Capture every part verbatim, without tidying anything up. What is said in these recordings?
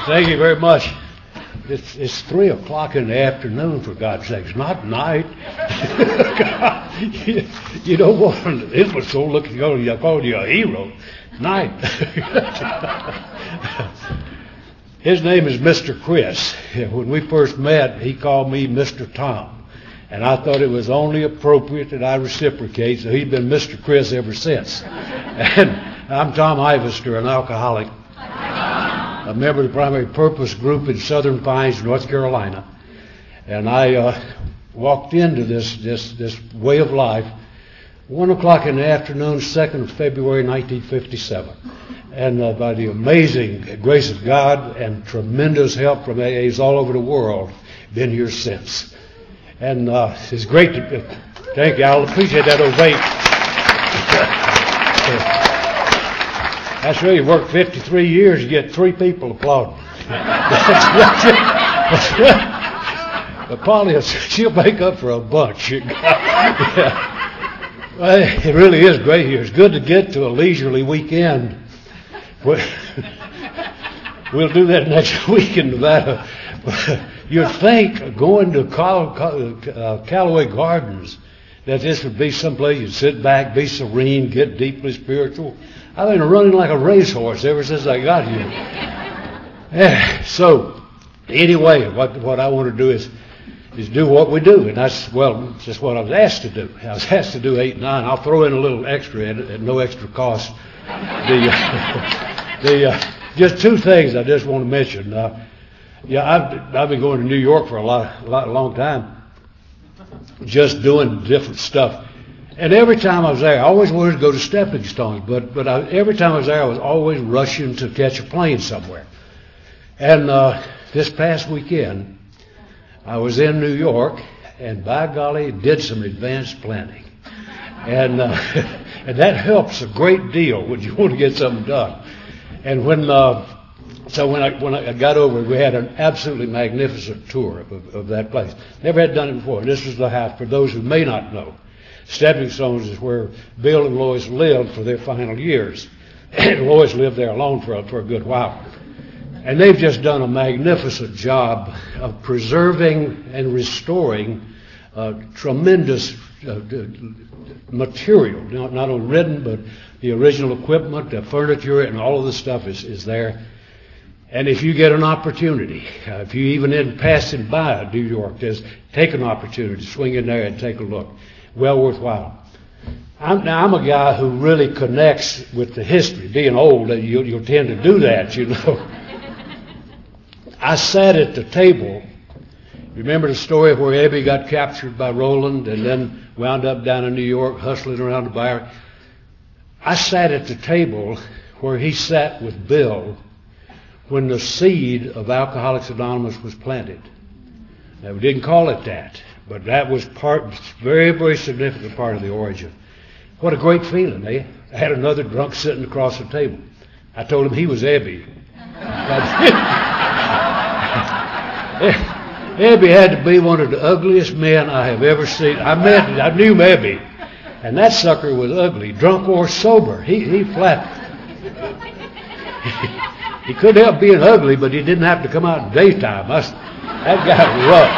Thank you very much. It's, it's three o'clock in the afternoon, for God's sakes, not night. you, you don't want an imbecile looking at you, calling you a hero. Night. His name is Mister Chris. When we first met, he called me Mister Tom. And I thought it was only appropriate that I reciprocate, so he's been Mister Chris ever since. And I'm Tom Ivester, an alcoholic, a member of the Primary Purpose Group in Southern Pines, North Carolina. And I uh, walked into this, this, this way of life one o'clock in the afternoon, second of February, nineteen fifty-seven. And uh, by the amazing grace of God and tremendous help from A As all over the world, been here since. And uh, it's great to, thank you, I'll appreciate that ovation. That's really, you work fifty-three years, you get three people applauding. That's it. That's it. But Polly, she'll make up for a bunch. Yeah. Well, it really is great here. It's good to get to a leisurely weekend. We'll do that next week in Nevada. You'd think going to Cal- uh, Callaway Gardens that this would be someplace you'd sit back, be serene, get deeply spiritual. I've been running like a racehorse ever since I got here. Yeah, so, anyway, what what I want to do is is do what we do, and that's, well, just what I was asked to do. I was asked to do eight and nine. I'll throw in a little extra at, at no extra cost. The, uh, the uh, just two things I just want to mention. Uh, yeah, I've I've been going to New York for a lot, a lot, a long time, just doing different stuff. And every time I was there, I always wanted to go to Stepping Stones, but but I, every time I was there, I was always rushing to catch a plane somewhere. And uh, this past weekend, I was in New York, and by golly, did some advanced planning, and uh, and that helps a great deal when you want to get something done. And when uh, so when I when I got over, we had an absolutely magnificent tour of, of, of that place. Never had done it before. This was the house. For those who may not know, Stepping Stones is where Bill and Lois lived for their final years. And Lois lived there alone for a, for a good while. And they've just done a magnificent job of preserving and restoring uh, tremendous uh, material, not, not only written, but the original equipment, the furniture, and all of the stuff is, is there. And if you get an opportunity, uh, if you even in passing by New York, just take an opportunity, swing in there and take a look. Well worthwhile. I'm, now, I'm a guy who really connects with the history. Being old, you, you'll tend to do that, you know. I sat at the table. Remember the story where Ebby got captured by Roland and then wound up down in New York hustling around the bar? I sat at the table where he sat with Bill when the seed of Alcoholics Anonymous was planted. Now, we didn't call it that, but that was part, very, very significant part of the origin. What a great feeling, eh? I had another drunk sitting across the table. I told him he was Ebby. Ebby had to be one of the ugliest men I have ever seen. I met, I knew Ebby, and that sucker was ugly, drunk or sober. He he flat. He couldn't help being ugly, but he didn't have to come out in daytime. I, that guy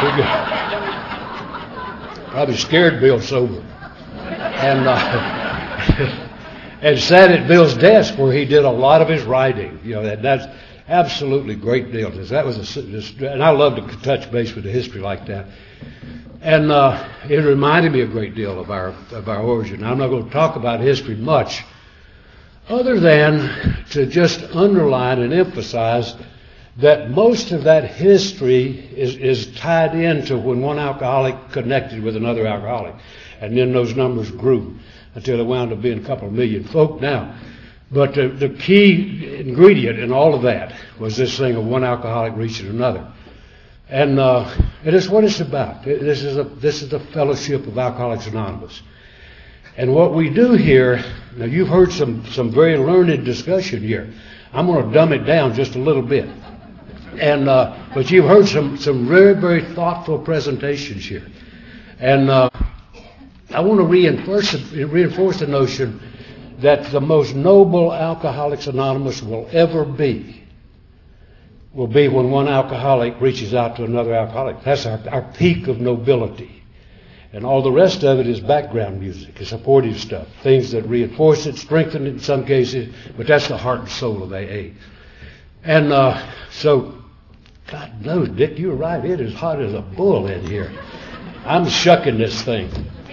was rough. Probably scared Bill sober, and uh, and sat at Bill's desk where he did a lot of his writing. You know, that that's. Absolutely great deal. That was a, and I love to touch base with the history like that. And uh, it reminded me a great deal of our of our origin. I'm not going to talk about history much, other than to just underline and emphasize that most of that history is, is tied into when one alcoholic connected with another alcoholic, and then those numbers grew until it wound up being a couple of million folk now. But the, the key ingredient in all of that was this thing of one alcoholic reaching another, and uh, it is what it's about. This is a this is the fellowship of Alcoholics Anonymous, and what we do here. Now you've heard some some very learned discussion here. I'm going to dumb it down just a little bit, and uh, but you've heard some some very very thoughtful presentations here, and uh, I want to reinforce reinforce the notion that the most noble Alcoholics Anonymous will ever be will be when one alcoholic reaches out to another alcoholic. That's our, our peak of nobility. And all the rest of it is background music, it's supportive stuff, things that reinforce it, strengthen it in some cases, but that's the heart and soul of A A. And uh, so, God knows, Dick, you're right, it is hot as a bull in here. I'm shucking this thing.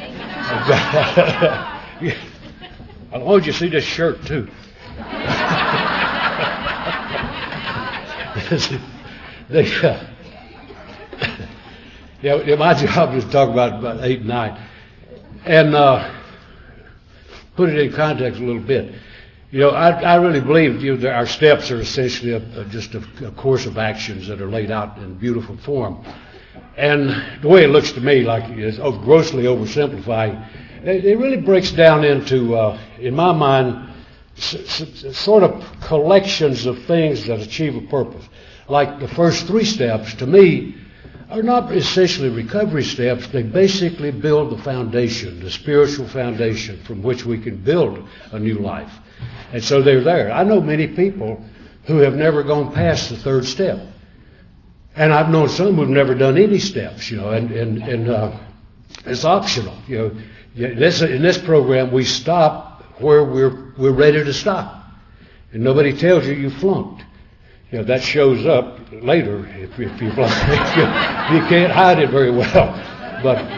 I want you to see this shirt, too. the, uh, yeah, my job is to talk about about eight and nine, and uh, put it in context a little bit. You know, I, I really believe you know, that our steps are essentially a, a, just a, a course of actions that are laid out in beautiful form. And the way it looks to me, like it's grossly oversimplifying, it, it really breaks down into, uh, in my mind, s- s- sort of collections of things that achieve a purpose. Like the first three steps, to me, are not essentially recovery steps. They basically build the foundation, the spiritual foundation from which we can build a new life. And so they're there. I know many people who have never gone past the third step. And I've known some who've never done any steps, you know, and, and, and uh, it's optional. You know, in this, in this program, we stop where we're, we're ready to stop. And nobody tells you you flunked. You know, that shows up later if, if you flunk. you, you can't hide it very well. But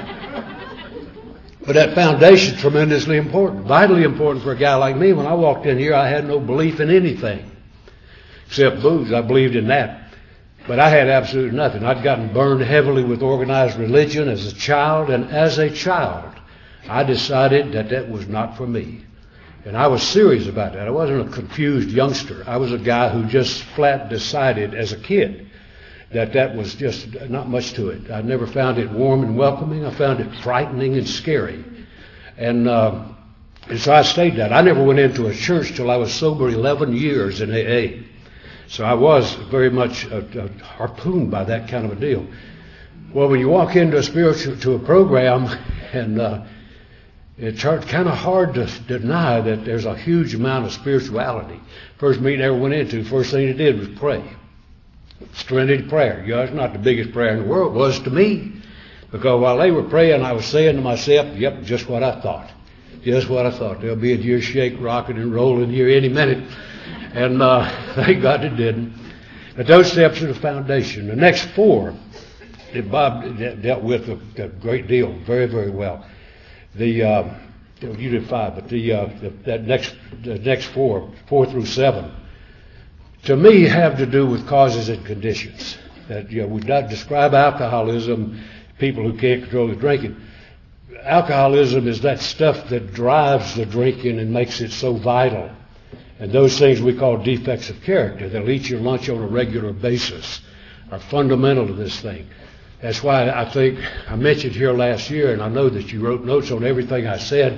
But that foundation is tremendously important, vitally important for a guy like me. When I walked in here, I had no belief in anything except booze. I believed in that. But I had absolutely nothing. I'd gotten burned heavily with organized religion as a child, and as a child, I decided that that was not for me. And I was serious about that. I wasn't a confused youngster. I was a guy who just flat decided as a kid that that was just not much to it. I never found it warm and welcoming. I found it frightening and scary. And, uh, and so I stayed that. I never went into a church till I was sober eleven years in A A. So I was very much uh, uh, harpooned by that kind of a deal. Well, when you walk into a spiritual, to a program, and uh, it's hard, kind of hard to deny that there's a huge amount of spirituality. First meeting I ever went into, first thing I did was pray. Serenity prayer. You know, it's not the biggest prayer in the world. It was to me. Because while they were praying, I was saying to myself, yep, just what I thought. Just what I thought. There'll be a year shake, rocking, and rolling here any minute. And uh, thank God it didn't. But those steps are the foundation. The next four that Bob dealt with a, a great deal, very, very well. The uh, you did five, but the, uh, the that next the next four, four through seven, to me have to do with causes and conditions. That you know, we not describe alcoholism, people who can't control the drinking. Alcoholism is that stuff that drives the drinking and makes it so vital. And those things we call defects of character that'll eat your lunch on a regular basis are fundamental to this thing. That's why I think I mentioned here last year, and I know that you wrote notes on everything I said.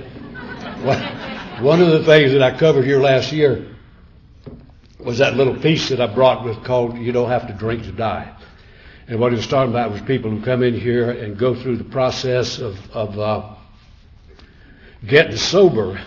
One of the things that I covered here last year was that little piece that I brought with called "You Don't Have to Drink to Die." And what he was talking about was people who come in here and go through the process of, of uh, getting sober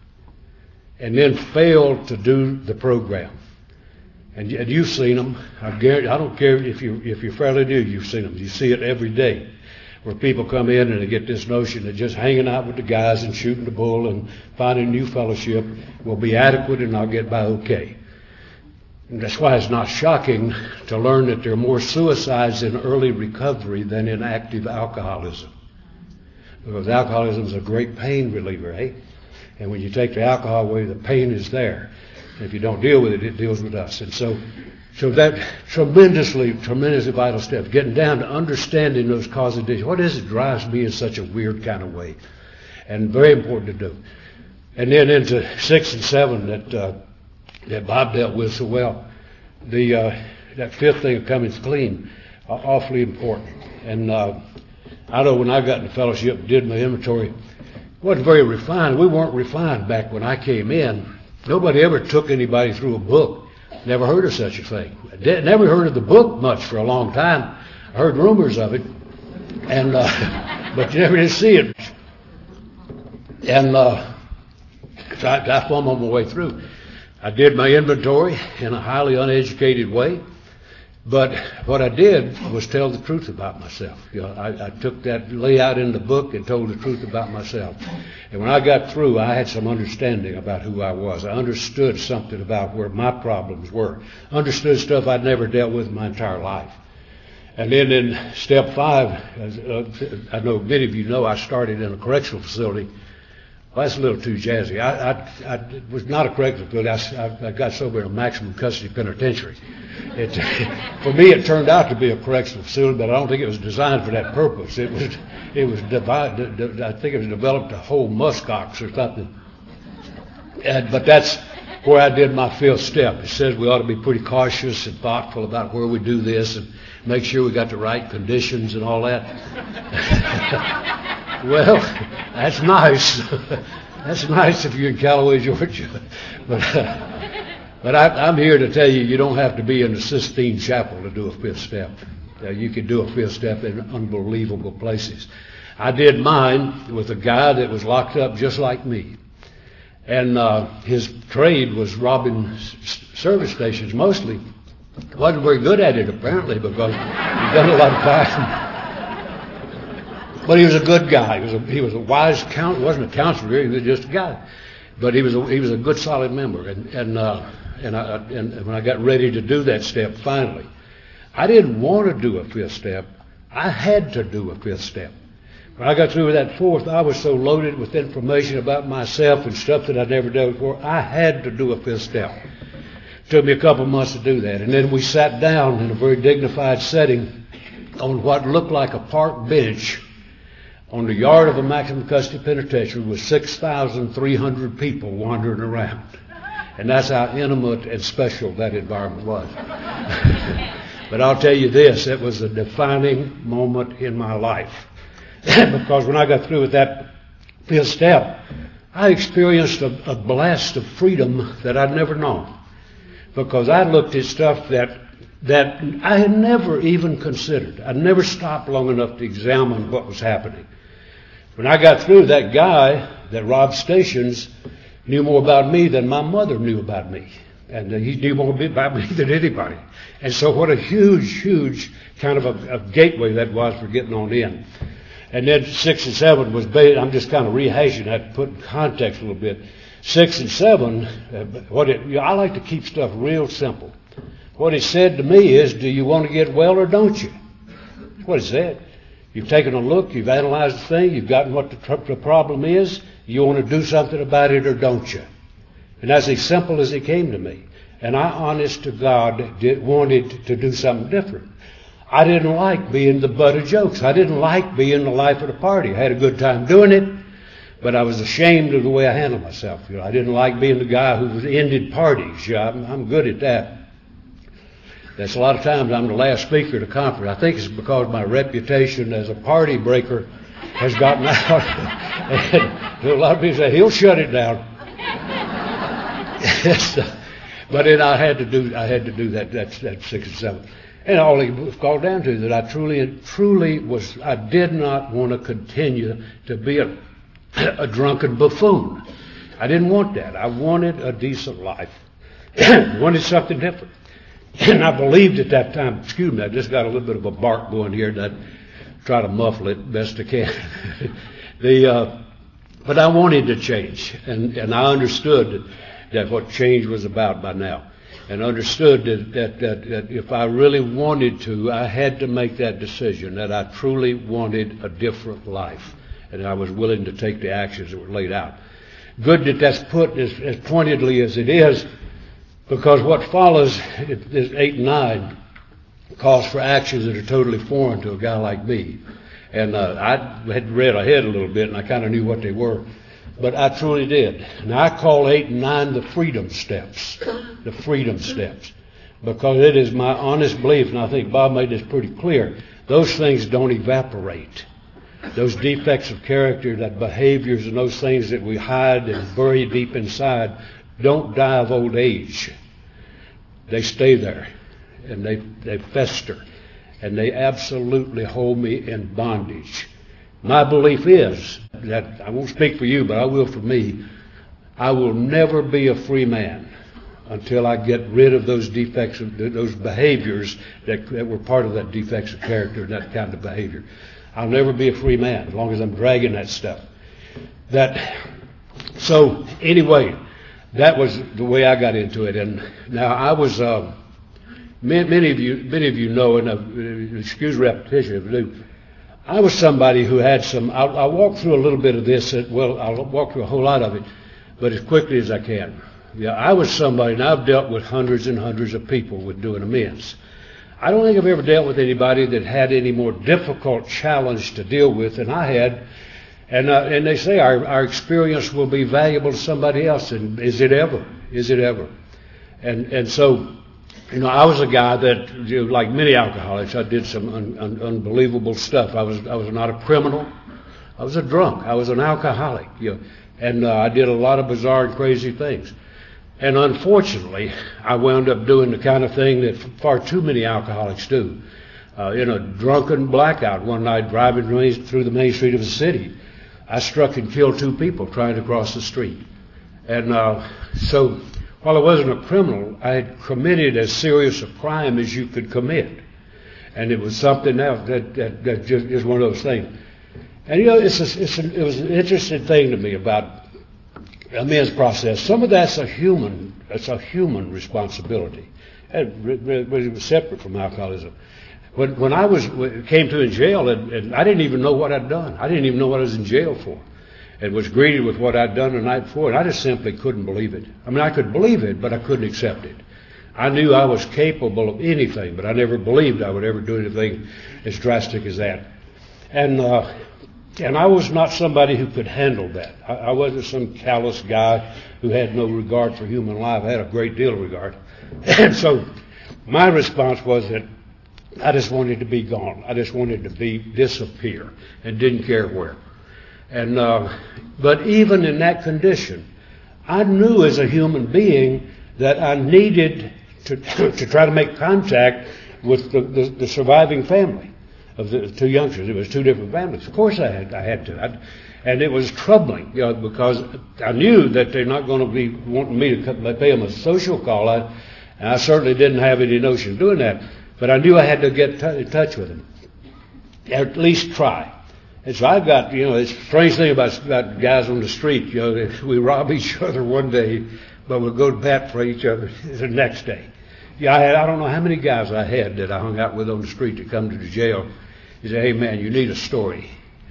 and then fail to do the program. And, and you've seen them. I, guarantee, I don't care if, you, if you're fairly new, you've seen them. You see it every day where people come in and they get this notion that just hanging out with the guys and shooting the bull and finding new fellowship will be adequate and I'll get by okay. And that's why it's not shocking to learn that there are more suicides in early recovery than in active alcoholism. Because alcoholism is a great pain reliever, eh? And when you take the alcohol away, the pain is there. And if you don't deal with it, it deals with us. And so, so that tremendously, tremendously vital step, getting down to understanding those causes. What is it drives me in such a weird kind of way? And very important to do. And then into six and seven that uh, that Bob dealt with so well. The uh, that fifth thing of coming clean, uh, awfully important. And uh, I know when I got in the fellowship and did my inventory, it wasn't very refined. We weren't refined back when I came in. Nobody ever took anybody through a book. Never heard of such a thing. Never heard of the book much for a long time. I heard rumors of it, and uh, but you never did see it. And uh, so I, I fumbled my way through. I did my inventory in a highly uneducated way, But what I did was tell the truth about myself. You know, I, I took that layout in the book and told the truth about myself. And when I got through, I had some understanding about who I was. I understood something about where my problems were. Understood stuff I'd never dealt with in my entire life. And then in step five, uh, I know many of you know I started in a correctional facility. Well, that's a little too jazzy. I, I, I was not a correctional facility. I, I got sober in a maximum custody penitentiary. It, for me, it turned out to be a correctional facility, but I don't think it was designed for that purpose. It was, it was divided. I think it was developed to hold muskox or something. And, but that's where I did my fifth step. It says we ought to be pretty cautious and thoughtful about where we do this and make sure we got the right conditions and all that. Well, that's nice. That's nice if you're in Callaway, Georgia. But, uh, but I, I'm here to tell you, you don't have to be in the Sistine Chapel to do a fifth step. Uh, you can do a fifth step in unbelievable places. I did mine with a guy that was locked up just like me. And uh, his trade was robbing s- service stations mostly. Wasn't very good at it, apparently, because he'd done a lot of time. But he was a good guy. He was a, he was a wise count. He wasn't a counselor. He was just a guy. But he was a, he was a good, solid member. And and uh, and, I, and when I got ready to do that step, finally, I didn't want to do a fifth step. I had to do a fifth step. When I got through with that fourth, I was so loaded with information about myself and stuff that I'd never done before. I had to do a fifth step. It took me a couple of months to do that. And then we sat down in a very dignified setting on what looked like a park bench on the yard of a maximum custody penitentiary with six thousand three hundred people wandering around. And that's how intimate and special that environment was. But I'll tell you this, it was a defining moment in my life. Because when I got through with that fifth step, I experienced a, a blast of freedom that I'd never known. Because I looked at stuff that that I had never even considered. I'd never stopped long enough to examine what was happening. When I got through, that guy that robbed stations knew more about me than my mother knew about me. And uh, he knew more about me than anybody. And so what a huge, huge kind of a, a gateway that was for getting on in. And then six and seven was based, I'm just kind of rehashing that to put in context a little bit. Six and seven, uh, what it, you know, I like to keep stuff real simple. What it said to me is, do you want to get well or don't you? That's what it said. You've taken a look, you've analyzed the thing, you've gotten what the, tr- the problem is, you want to do something about it or don't you? And that's as simple as it came to me. And I, honest to God, did, wanted to do something different. I didn't like being the butt of jokes. I didn't like being the life of the party. I had a good time doing it, but I was ashamed of the way I handled myself. You know, I didn't like being the guy who ended parties. You know, I'm, I'm good at that. That's a lot of times I'm the last speaker at a conference. I think it's because my reputation as a party breaker has gotten out. And a lot of people say, he'll shut it down. But then I had to do I had to do that that, that six and seven. And all it was called down to that I truly truly was I did not want to continue to be a, a drunken buffoon. I didn't want that. I wanted a decent life. I wanted something different. And I believed at that time, excuse me, I just got a little bit of a bark going here, and I try to muffle it best I can. the, uh, but I wanted to change, and, and I understood that, that what change was about by now, and understood that, that, that, that if I really wanted to, I had to make that decision, that I truly wanted a different life, and I was willing to take the actions that were laid out. Good that that's put as, as pointedly as it is, because what follows, is eight and nine, calls for actions that are totally foreign to a guy like me. And uh, I had read ahead a little bit, and I kind of knew what they were. But I truly did. And I call eight and nine the freedom steps. The freedom steps. Because it is my honest belief, and I think Bob made this pretty clear, those things don't evaporate. Those defects of character, that behaviors and those things that we hide and bury deep inside don't die of old age. They stay there, and they, they fester, and they absolutely hold me in bondage. My belief is that, I won't speak for you, but I will for me, I will never be a free man until I get rid of those defects, of those behaviors that, that were part of that defects of character and that kind of behavior. I'll never be a free man as long as I'm dragging that stuff. That, so anyway, that was the way I got into it. And now I was, uh, many, many of you, many of you know, and uh, excuse repetition if I do, I was somebody who had some, I'll, I'll walk through a little bit of this, well, I'll walk through a whole lot of it, but as quickly as I can. Yeah, I was somebody, and I've dealt with hundreds and hundreds of people with doing amends. I don't think I've ever dealt with anybody that had any more difficult challenge to deal with than I had. And uh, and they say our, our experience will be valuable to somebody else, and is it ever? Is it ever? And and so, you know, I was a guy that, you know, like many alcoholics, I did some un, un, unbelievable stuff. I was I was not a criminal. I was a drunk. I was an alcoholic. You know, and uh, I did a lot of bizarre and crazy things. And unfortunately, I wound up doing the kind of thing that far too many alcoholics do. Uh, in a drunken blackout one night, driving through the main street of the city, I struck and killed two people trying to cross the street. And uh, so, while I wasn't a criminal, I had committed as serious a crime as you could commit. And it was something else that, that, that just is one of those things. And you know, it's a, it's a, it was an interesting thing to me about amends process. Some of that's a human, it's a human responsibility. It was separate from alcoholism. When, when I was came to in jail, and, and I didn't even know what I'd done. I didn't even know what I was in jail for, and was greeted with what I'd done the night before, and I just simply couldn't believe it. I mean, I could believe it, but I couldn't accept it. I knew I was capable of anything, but I never believed I would ever do anything as drastic as that. And uh, And I was not somebody who could handle that. I, I wasn't some callous guy who had no regard for human life. I had a great deal of regard. And so my response was that I just wanted to be gone. I just wanted to be disappear and didn't care where. And uh, but even in that condition, I knew as a human being that I needed to to try to make contact with the, the, the surviving family of the two youngsters. It was two different families. Of course I had I had to. I'd, and it was troubling, you know, because I knew that they're not going to be wanting me to pay them a social call. I, and I certainly didn't have any notion of doing that. But I knew I had to get t- in touch with them. At least try. And so I've got, you know, it's a strange thing about, about guys on the street. You know, we rob each other one day, but we'll go to bat for each other the next day. Yeah, I had, I don't know how many guys I had that I hung out with on the street to come to the jail. He said, "Hey man, you need a story."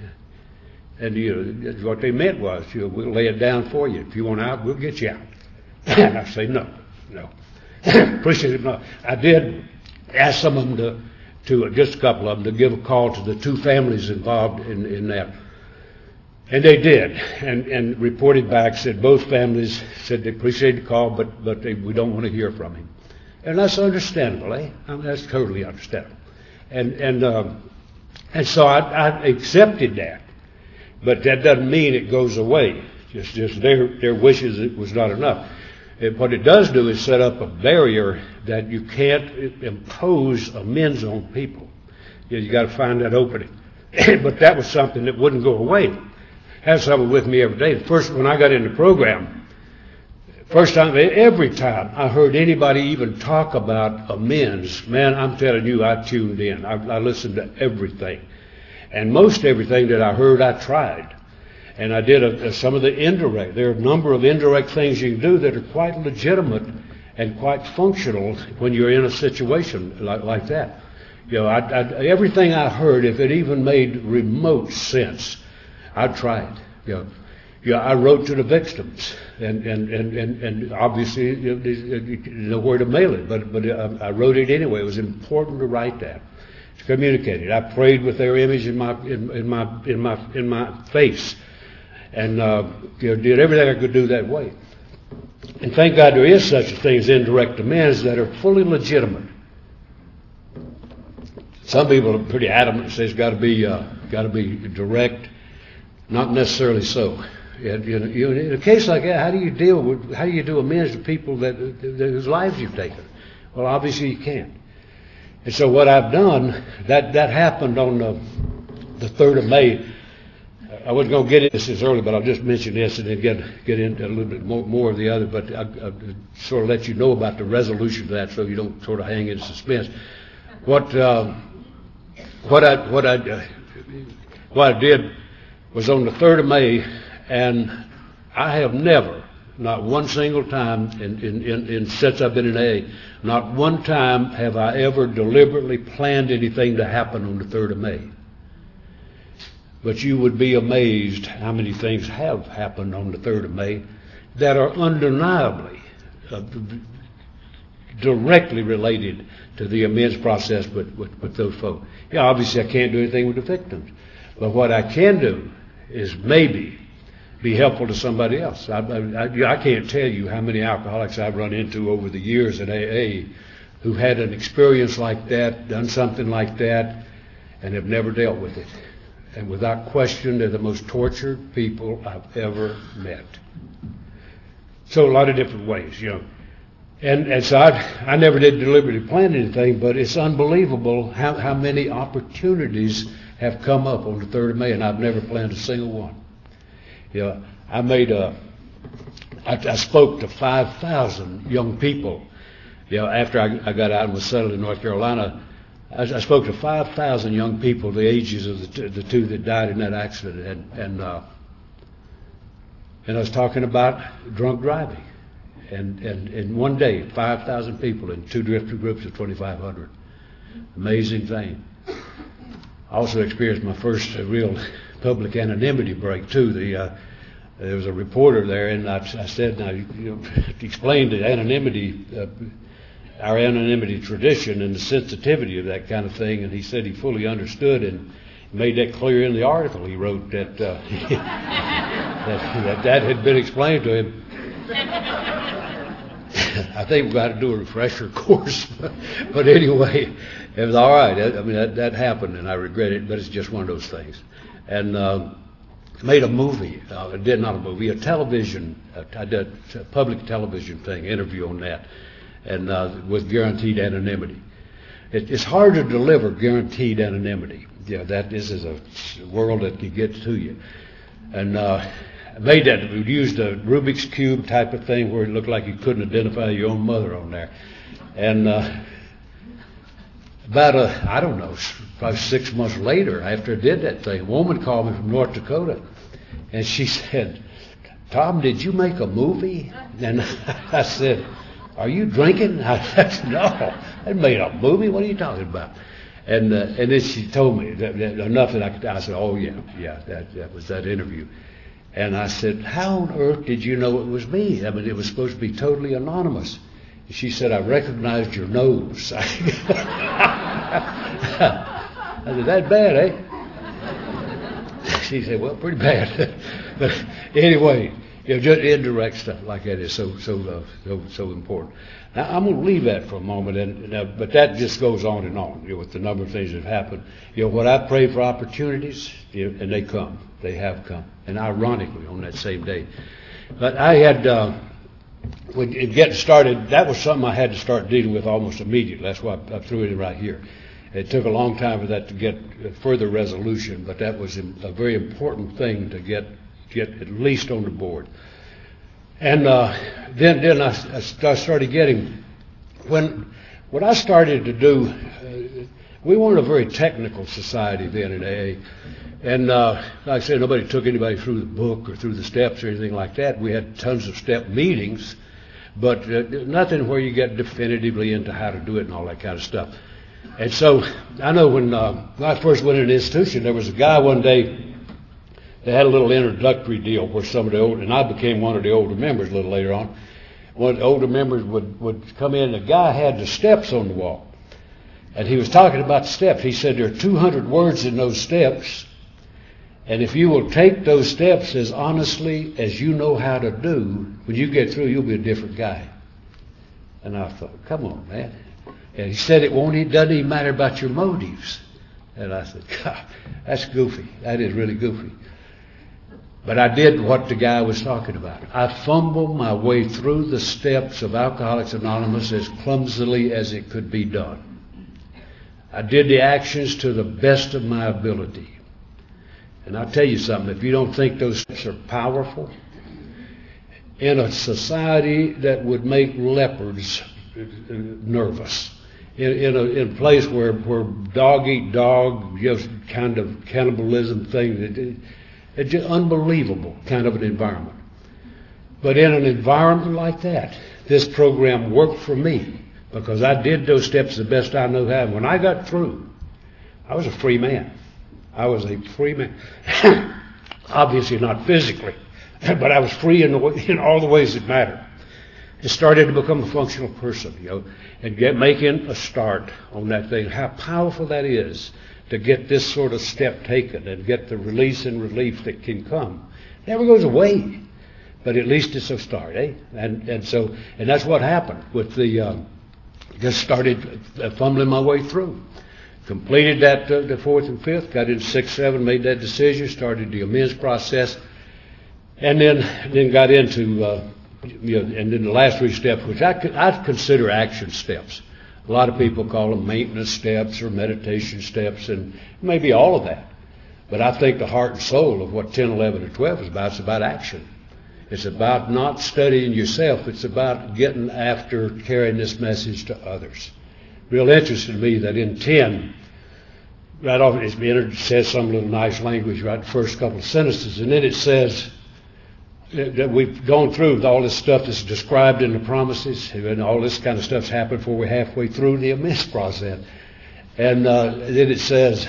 And you know, what they meant was, you know, we'll lay it down for you. If you want out, we'll get you out. And I say, no, no. Appreciate it. No. I did ask some of them to, to, just a couple of them, to give a call to the two families involved in, in that. And they did, and, and reported back, said both families said they appreciate the call, but, but they, we don't want to hear from him. And that's understandable, eh? I mean, that's totally understandable. And and um, and so I, I accepted that, but that doesn't mean it goes away. Just just their their wishes, it was not enough. It, what it does do is set up a barrier that you can't impose amends on people. You, you got to find that opening. But that was something that wouldn't go away. Had someone with me every day. First, when I got in the program, first time, every time I heard anybody even talk about amends, man, I'm telling you, I tuned in. I, I listened to everything. And most everything that I heard, I tried. And I did a, a, some of the indirect. There are a number of indirect things you can do that are quite legitimate and quite functional when you're in a situation like, like that. You know, I, I, everything I heard, if it even made remote sense, I'd try it. You know, you know, I wrote to the victims, and and and and, and obviously you know, you know where to mail it, but but I wrote it anyway. It was important to write that, to communicate it. I prayed with their image in my in, in my in my in my face, and uh, you know, did everything I could do that way. And thank God there is such a thing as indirect amends that are fully legitimate. Some people are pretty adamant and say it's got to be uh, got to be direct. Not necessarily so. And, you know, in a case like that, how do you deal with, how do you do amends to people that, that whose lives you've taken? Well, obviously you can't. And so what I've done, that, that happened on the, the third of May, I wasn't going to get into this early, but I'll just mention this and then get get into a little bit more, more of the other. But I, I sort of let you know about the resolution to that, so you don't sort of hang in suspense. What uh, what I what I uh, what I did was on the third of May, and I have never, not one single time in, in, in, in since I've been in A A, not one time have I ever deliberately planned anything to happen on the third of May. But you would be amazed how many things have happened on the third of May that are undeniably uh, directly related to the amends process with, with, with those folks. Yeah, obviously I can't do anything with the victims. But what I can do is maybe be helpful to somebody else. I, I, I can't tell you how many alcoholics I've run into over the years at A A who had an experience like that, done something like that, and have never dealt with it. And without question, they're the most tortured people I've ever met. So a lot of different ways, you know. And, and so I, I never did deliberately plan anything, but it's unbelievable how, how many opportunities have come up on the third of May, and I've never planned a single one. You know, I made a, I, I spoke to five thousand young people. You know, after I, I got out and was settled in North Carolina, I, I spoke to five thousand young people, the ages of the, t- the two that died in that accident, and and, uh, and I was talking about drunk driving. And, and in one day, five thousand people in two different groups of twenty-five hundred. Amazing thing. I also experienced my first uh, real public anonymity break, too. The, uh, there was a reporter there, and I, I said, now, you know, explain the anonymity, uh, our anonymity tradition and the sensitivity of that kind of thing, and he said he fully understood and made that clear in the article he wrote that uh, that, that that had been explained to him. I think we've got to do a refresher course. But anyway, it was all right. I mean, that, that happened, and I regret it, but it's just one of those things. And uh, made a movie. Uh, I did not a movie, a television. Uh, I did a public television thing, interview on that, and uh, with guaranteed anonymity. It, it's hard to deliver guaranteed anonymity. Yeah, that this is a world that can get to you. And uh, I made that. We used a Rubik's Cube type of thing where it looked like you couldn't identify your own mother on there. And uh, about, a, I don't know, probably six months later after I did that thing, a woman called me from North Dakota. And she said, Tom, did you make a movie? And I said, are you drinking? I said, no, I made a movie. What are you talking about? And uh, and then she told me that, that enough that I could. I said, oh, yeah, yeah, that, that was that interview. And I said, how on earth did you know it was me? I mean, it was supposed to be totally anonymous. And she said, I recognized your nose. I said, that bad, eh? She said, well, pretty bad. But anyway, you know, just indirect stuff like that is so so uh, so, so important. Now, I'm going to leave that for a moment, and uh, but that just goes on and on, you know, with the number of things that have happened. You know, when I pray for opportunities, you know, and they come, they have come, and ironically on that same day. But I had, uh, when it getting started, that was something I had to start dealing with almost immediately. That's why I, I threw it in right here. It took a long time for that to get further resolution, but that was a very important thing to get get at least on the board. And uh, then, then I, I started getting, when what I started to do, uh, we weren't a very technical society then in A A. And uh, like I said, nobody took anybody through the book or through the steps or anything like that. We had tons of step meetings, but uh, nothing where you get definitively into how to do it and all that kind of stuff. And so I know when, uh, when I first went into the institution, there was a guy one day. They had a little introductory deal where some of the old, and I became one of the older members a little later on. One of the older members would, would come in, and the guy had the steps on the wall. And he was talking about the steps. He said there are two hundred words in those steps, and if you will take those steps as honestly as you know how to do, when you get through, you'll be a different guy. And I thought, come on, man. And he said it won't, it doesn't even matter about your motives. And I said, God, that's goofy. That is really goofy. But I did what the guy was talking about. I fumbled my way through the steps of Alcoholics Anonymous as clumsily as it could be done. I did the actions to the best of my ability. And I'll tell you something, if you don't think those steps are powerful, in a society that would make leopards nervous, in, in, a, in a place where, where dog eat dog, just kind of cannibalism thing, it, it's just unbelievable kind of an environment. But in an environment like that, this program worked for me because I did those steps the best I knew how. When I got through, I was a free man. I was a free man. Obviously not physically, but I was free in, the, in all the ways that matter. It started to become a functional person, you know, and get making a start on that thing. How powerful that is to get this sort of step taken and get the release and relief that can come. It never goes away, but at least it's a start, eh? And and so and that's what happened with the. Um, just started fumbling my way through. Completed that uh, the fourth and fifth, got into six, seven, made that decision, started the amends process, and then then got into uh, you know, and then the last three steps, which I I consider action steps. A lot of people call them maintenance steps or meditation steps, and maybe all of that. But I think the heart and soul of what ten, eleven, and twelve is about is about action. It's about not studying yourself. It's about getting after carrying this message to others. Real interesting to me that in ten, right off it's entered, it says some little nice language right the first couple of sentences, and then it says that we've gone through all this stuff that's described in the promises, and all this kind of stuff's happened before we're halfway through the amends process. And uh, then it says,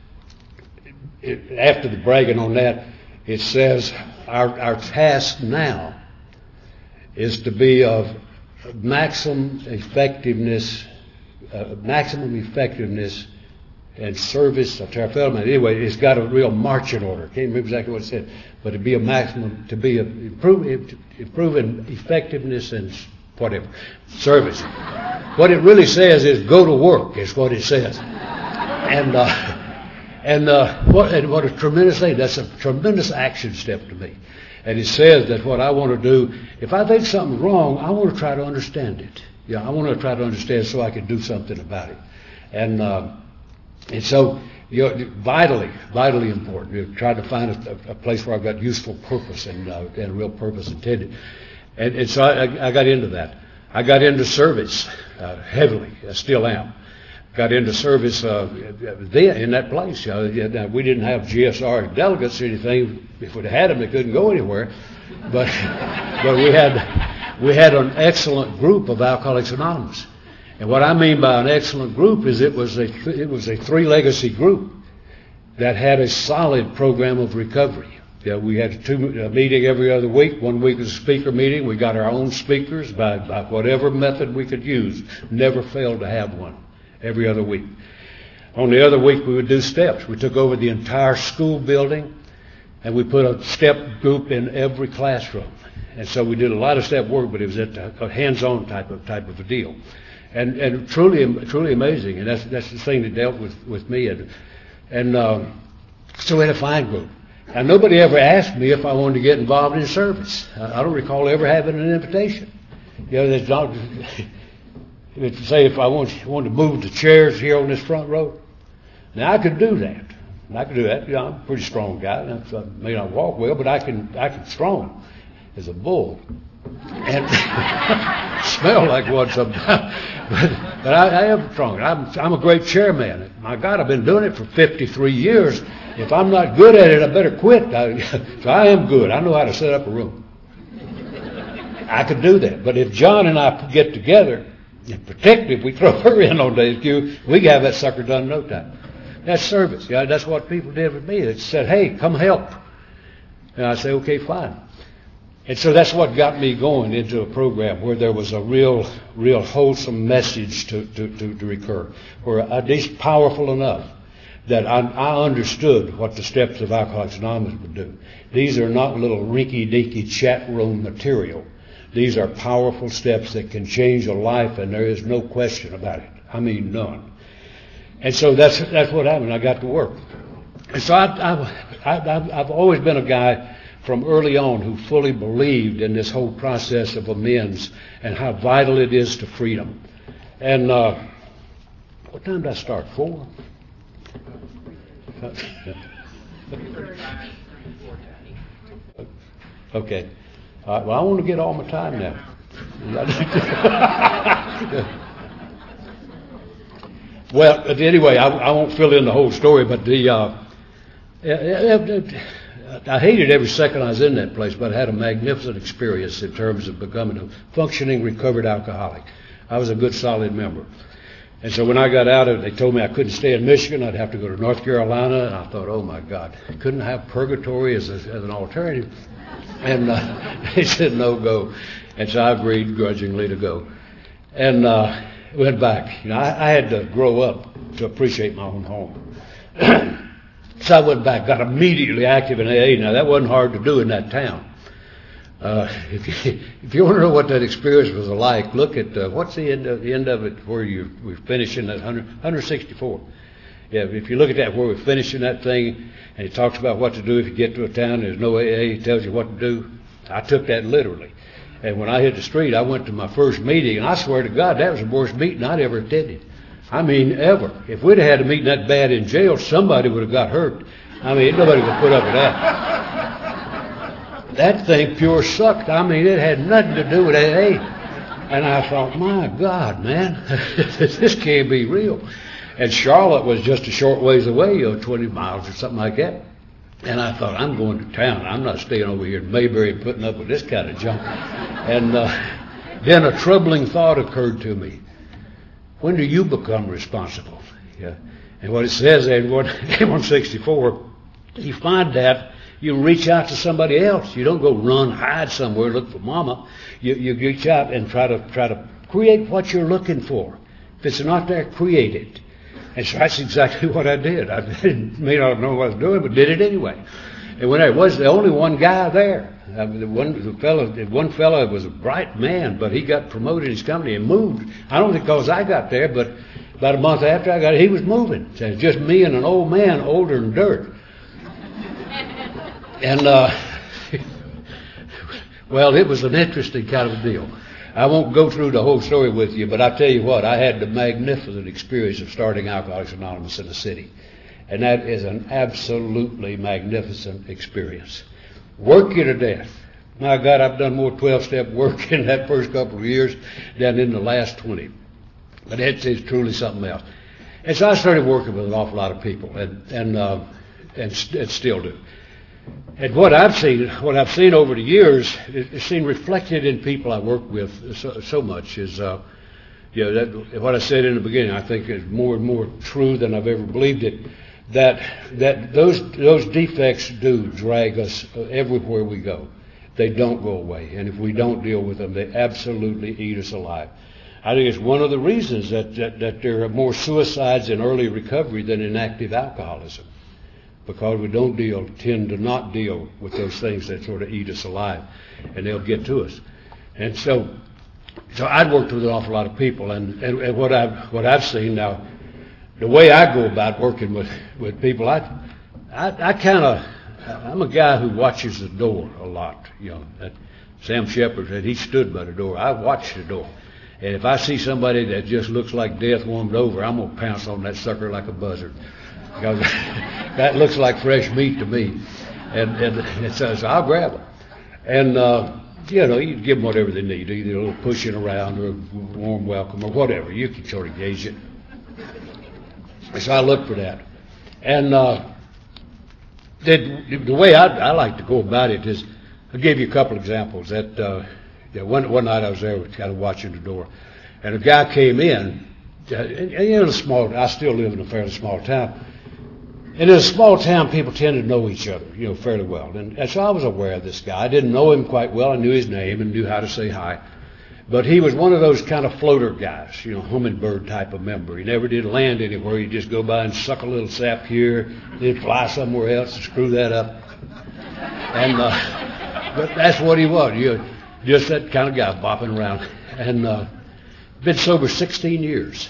it, after the bragging on that, it says our, our task now is to be of maximum effectiveness, uh, maximum effectiveness and service of Terrafelman. Anyway, it's got a real marching order. I can't remember exactly what it said, but to be a maximum, to be a improve, improving effectiveness and whatever service. What it really says is go to work. Is what it says, and uh, and uh, what and what a tremendous thing. That's a tremendous action step to me. And it says that what I want to do, if I think something's wrong, I want to try to understand it. Yeah, I want to try to understand so I can do something about it. And uh, and so, you know, vitally, vitally important. You try to find a, a place where I've got useful purpose and uh, and real purpose intended. And, and so I, I got into that. I got into service uh, heavily. I still am. Got into service uh, then in that place. You know, we didn't have G S R delegates or anything. If we'd had them, they couldn't go anywhere. But but we had we had an excellent group of Alcoholics Anonymous. And what I mean by an excellent group is it was a it was a three legacy group that had a solid program of recovery. Yeah, we had a, two, a meeting every other week. One week was a speaker meeting. We got our own speakers by, by whatever method we could use. Never failed to have one every other week. On the other week, we would do steps. We took over the entire school building, and we put a step group in every classroom. And so we did a lot of step work, but it was a hands-on type of type of a deal. And and truly truly amazing. And that's that's the thing that dealt with, with me. And, and uh, so we had a fine group. Now, nobody ever asked me if I wanted to get involved in service. I, I don't recall ever having an invitation. You know, there's not, to say if I wanted, wanted to move the chairs here on this front row. Now, I could do that. I could do that. You know, I'm a pretty strong guy. I may not walk well, but I can I can strong as a bull. And smell like one sometimes. But, but I, I am strong. I'm, I'm a great chairman. My God, I've been doing it for fifty-three years. If I'm not good at it, I better quit. I, so I am good. I know how to set up a room. I could do that. But if John and I get together, and particularly if we throw her in on Dave's queue, we can have that sucker done in no time. That's service. Yeah, that's what people did with me. They said, hey, come help. And I say, okay, fine. And so that's what got me going into a program where there was a real, real wholesome message to, to, to, to recur, where at least powerful enough that I, I understood what the steps of Alcoholics Anonymous would do. These are not little rinky-dinky chat room material. These are powerful steps that can change a life, and there is no question about it. I mean, none. And so that's that's what happened. I got to work. And so I, I, I, I've always been a guy from early on who fully believed in this whole process of amends and how vital it is to freedom. And uh, what time did I start? Four? Okay. All right, well, I want to get all my time now. Well, anyway, I, I won't fill in the whole story, but the uh, I hated every second I was in that place, but I had a magnificent experience in terms of becoming a functioning, recovered alcoholic. I was a good, solid member. And so when I got out of it, they told me I couldn't stay in Michigan. I'd have to go to North Carolina. And I thought, oh, my God, I couldn't have purgatory as, a, as an alternative. And uh, they said, no, go. And so I agreed grudgingly to go. And uh, went back. You know, I, I had to grow up to appreciate my own home. So I went back, got immediately active in A A. Now, that wasn't hard to do in that town. Uh, if you, if you want to know what that experience was like, look at uh, what's the end of the end of it where you we're finishing that one hundred sixty-four. Yeah, if you look at that where we're finishing that thing, and it talks about what to do if you get to a town there's no A A, it tells you what to do. I took that literally, and when I hit the street, I went to my first meeting, and I swear to God, that was the worst meeting I'd ever attended. I mean, ever. If we'd have had a meeting that bad in jail, somebody would have got hurt. I mean, nobody would put up with that. That thing pure sucked. I mean, it had nothing to do with A A. And I thought, my God, man, this can't be real. And Charlotte was just a short ways away, you know, twenty miles or something like that. And I thought, I'm going to town. I'm not staying over here in Mayberry and putting up with this kind of junk. And uh, then a troubling thought occurred to me. When do you become responsible? Yeah. And what it says in one sixty-four, you find that you reach out to somebody else. You don't go run, hide somewhere, look for mama. You, you reach out and try to try to create what you're looking for. If it's not there, create it. And so that's exactly what I did. I didn't, may not know what I was doing, but did it anyway. And when I was the only one guy there, I mean, the one the fellow, the one fellow was a bright man, but he got promoted in his company and moved. I don't think because I got there, but about a month after I got it, he was moving. So it was just me and an old man, older than dirt. And, uh, well, it was an interesting kind of a deal. I won't go through the whole story with you, but I tell you what, I had the magnificent experience of starting Alcoholics Anonymous in the city. And that is an absolutely magnificent experience. Work you to death. My God, I've done more twelve-step work in that first couple of years than in the last twenty. But it is truly something else. And so I started working with an awful lot of people, and and uh, and, st- and still do. And what I've seen, what I've seen over the years, is seen reflected in people I work with so, so much is, uh, you know, that, what I said in the beginning, I think is more and more true than I've ever believed it. That that those those defects do drag us everywhere we go. They don't go away, and if we don't deal with them, they absolutely eat us alive. I think it's one of the reasons that that, that there are more suicides in early recovery than in active alcoholism, because we don't deal, tend to not deal with those things that sort of eat us alive, and they'll get to us. And so, so I'd worked with an awful lot of people, and, and, and what I've what I've seen now. The way I go about working with, with people, I, I, I kind of, I'm a guy who watches the door a lot. You know, that Sam Shepard said he stood by the door. I watch the door. And if I see somebody that just looks like death warmed over, I'm going to pounce on that sucker like a buzzard. Because that looks like fresh meat to me. And, and, and so, so I'll grab them. And, uh, you know, you give them whatever they need, either a little pushing around or a warm welcome or whatever. You can sort of gauge it. So I look for that. And uh, the, the way I, I like to go about it is, I'll give you a couple examples. That, uh, that one, one night I was there kind of watching the door, and a guy came in, uh, and, and in a small, I still live in a fairly small town, and in a small town people tend to know each other, you know, fairly well. And, and so I was aware of this guy. I didn't know him quite well. I knew his name and knew how to say hi. But he was one of those kind of floater guys, you know, hummingbird type of member. He never did land anywhere. He'd just go by and suck a little sap here, then fly somewhere else and screw that up. And uh, but that's what he was, you know, just that kind of guy bopping around. And uh, been sober sixteen years.